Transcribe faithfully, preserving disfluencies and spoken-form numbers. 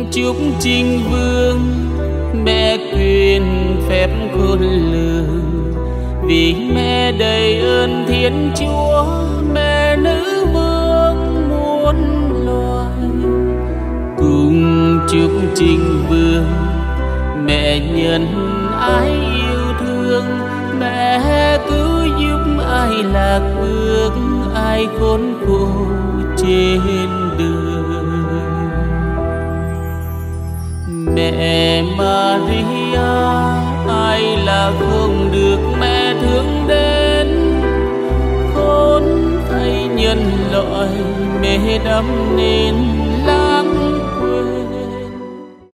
chúc Trinh Vương mẹ quyền phép khôn lường, vì mẹ đầy ơn Thiên Chúa, mẹ nữ vương muôn loài. Cùng chúc Trinh Vương mẹ nhân ái yêu thương, mẹ cứ giúp ai lạc bước, ai khốn khổ trên đường. Mẹ Maria ai là không được mẹ thương đến, khốn thay nhân loại mẹ đắm nên